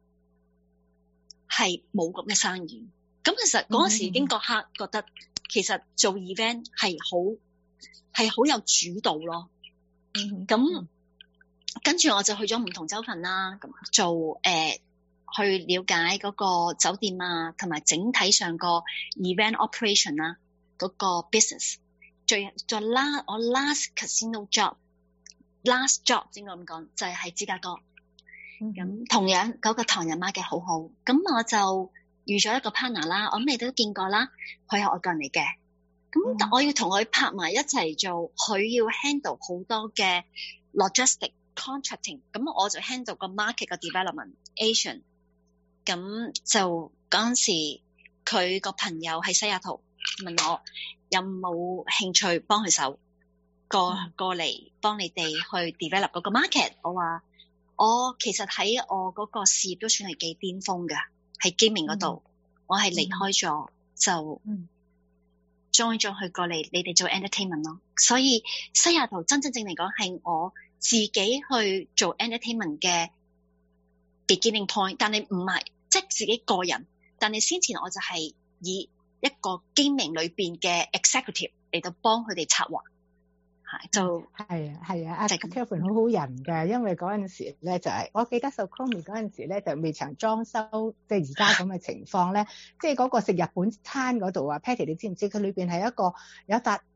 係冇咁嘅生意，咁其實嗰陣時已經覺刻覺得，其實做 event 係好係好有主導咯。咁、嗯、跟住我就去咗唔同州份啦，咁做誒、呃、去了解嗰個酒店啊，同埋整體上個 event operation 啊，嗰個 business。最再 last 我 last casino job，last job 應該咁講，就係喺芝加哥。咁、嗯、同樣嗰、那個唐人 market 好好，咁我就遇咗一個 partner 啦，我諗你都見過啦，佢係外國人嚟嘅，咁、嗯、我要同佢拍埋一齊做，佢要 handle 好多嘅 logistic contracting， 咁我就 handle 個 market 嘅 development Asian， 咁就嗰陣時佢個朋友喺西雅圖問我有冇興趣幫佢手過、嗯、過嚟幫你哋去 develop 嗰個 market， 我話。我其實喺我嗰個事業都算係幾巔峰㗎，喺 gaming 嗰度，我係離開咗、嗯、就 join 咗佢過嚟，你哋做 entertainment 咯。所以西雅圖真真正嚟講係我自己去做 entertainment 嘅 beginning point， 但係唔係即係自己個人，但係先前我就係以一個 gaming 裏邊嘅 executive 嚟到幫佢哋策劃。就係啊係啊，阿 Kevin 好好人㗎，因為嗰陣時咧就係、是、我記得 Sokomi 嗰陣時咧就未曾裝修，即係而家咁嘅情況咧，即係嗰個食日本餐嗰度啊 Patty 你知唔知佢裏邊係一個有笪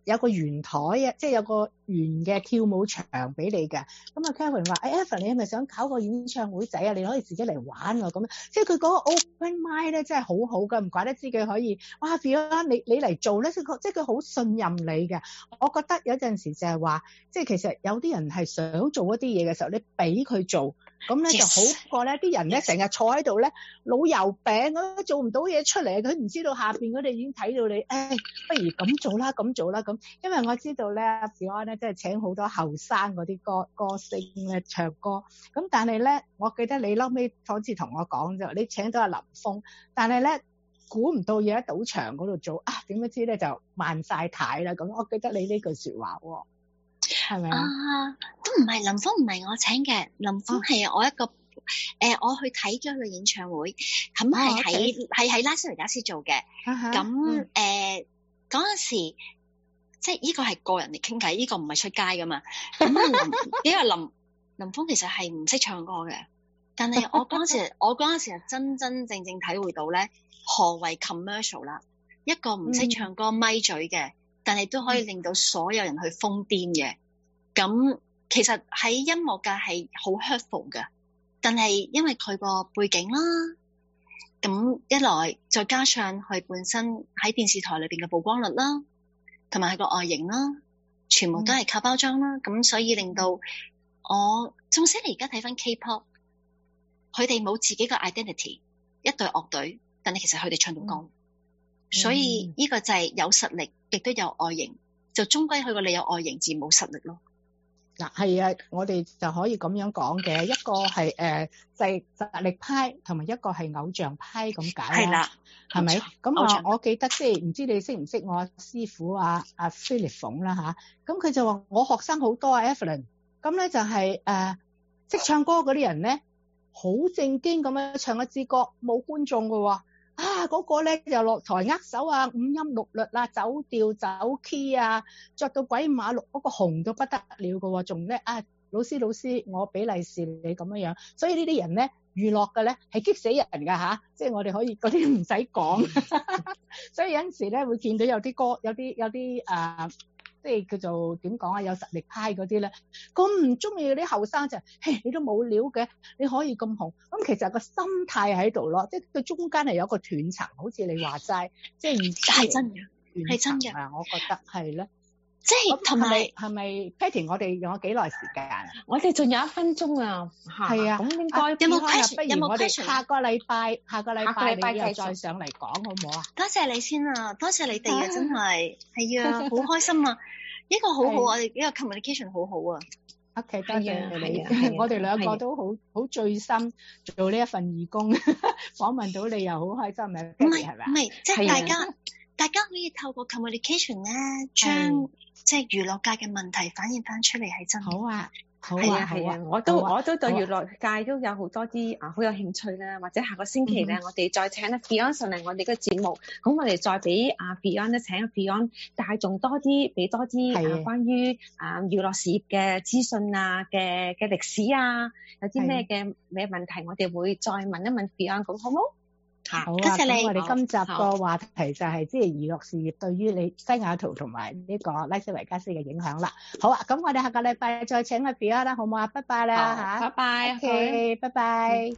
有個圓台啊，即係有個圓嘅跳舞場俾你嘅。咁啊 Kevin 話：誒 Evan 你係咪想搞個演唱會仔啊？你可以自己嚟玩喎。咁即係佢嗰個 open mind 咧，真係好好㗎，唔怪得知佢可以。哇 Fiona 你你嚟做咧，即係即係佢好信任你嘅。我覺得有陣時就係話，即係其實有啲人係想做一啲嘢嘅時候，你俾佢做。咁咧 Yes. 就好過咧，啲人咧成日坐喺度咧，老油餅咁做唔到嘢出嚟，佢唔知道下邊嗰啲已經睇到你，誒、哎，不如咁做啦，咁做啦，咁，因為我知道咧 Beyond 咧即係請好多後生嗰啲歌歌星咧唱歌，咁但係咧，我記得你後尾好似同我講咗，你請咗阿林峰，但係咧估唔到要喺賭場嗰度做，啊，點知咧就慢晒太啦，咁，我記得你呢句說話喎。係咪啊？ 啊，都唔係林峰，唔係我請嘅，林峰係我一個誒、呃，我去睇咗佢演唱會，咁係喺係喺拉斯維加斯做嘅。咁誒嗰陣時，即係呢個係個人嚟傾偈，呢、這個唔係出街噶嘛。咁林，因為林林峰其實係唔識唱歌嘅，但係我嗰陣時，我嗰陣時係真真正正體會到咧何謂 commercial 啦，一個唔識唱歌咪嘴嘅。但係都可以令到所有人去瘋癲嘅，咁其實喺音樂界係好 hurtful 嘅，但係因為佢個背景啦，咁一來再加上佢本身喺電視台裏邊嘅曝光率啦，同埋佢個外形啦，全部都係靠包裝啦，咁、嗯、所以令到我，縱使你而家睇翻 K-pop， 佢哋冇自己個 identity， 一隊樂隊，但係其實佢哋唱到歌。嗯所以呢個就係有實力，亦都有外形，就終歸去過你有外形，至冇實力咯。 嗱係啊，我哋就可以咁樣講嘅，一個係誒就係實力派，同埋一個係偶像派咁解啦。係啦，係咪？咁啊，我記得即係唔知你識唔識我師傅啊阿 Philip 馮啦吓，咁佢就話我學生好多啊 Evelyn，咁咧就係誒識唱歌嗰啲人咧，好正經咁樣唱一支歌，冇觀眾㗎喎。啊！嗰、那個咧就落台握手啊，五音六律啊，走調走 key 啊，着到鬼馬六，嗰、那個紅到不得了嘅喎，仲咧啊！老師老師，我俾利是你咁樣樣，所以呢啲人咧娛樂嘅咧係激死人㗎吓、啊，即係我哋可以嗰啲唔使講，所以有陣時咧會見到有啲歌，有啲有啲啊。即係叫做點講啊？有實力派嗰啲咧，咁唔中意嗰啲後生就，嘿，你都冇料嘅，你可以咁紅。咁其實個心態喺度咯，即係佢中間係有一個斷層，好似你話齋，即係係真嘅，係真嘅。 啊，我覺得係咧。 即係同埋係咪 Patty？ 我哋用咗幾耐時間？ 我哋仲有一分鐘啊。 係啊。咁應該有冇 question？ 有冇 question？下個禮拜，下個禮拜， 下個禮拜你又再上嚟講好唔好啊？ 多謝你先啊，多謝你哋啊，真係係啊，好開心啊！呢個好好，我哋呢個 communication 好好啊。 OK， 多謝你。我哋兩個都好好醉心做呢一份義工，訪問到你又好開心嘅。 唔係唔係，即係大家大家可以透過 communication 咧，將即係娛樂界嘅問題反映翻出嚟，係真。 好啊。好啊， 係啊，我都我都對娛樂界都有好多啲啊好有興趣啦，或者下個星期咧，我哋再請阿 Beyond 上嚟我哋嘅節目，咁我哋再俾阿 Beyond 咧請阿 Beyond 帶仲多啲，俾多啲啊關於啊娛樂事業嘅資訊啊嘅嘅歷史啊，有啲咩嘅咩問題，我哋會再問一問 Beyond，咁好唔好？ 好啊，多謝你。我哋今集個話題就係即係娛樂事業對於你西雅圖同埋呢個拉斯維加斯嘅影響啦。好啊，咁我哋下個禮拜再請阿 Beyond 啦，好唔好啊？拜拜啦嚇， 拜拜， OK，拜拜。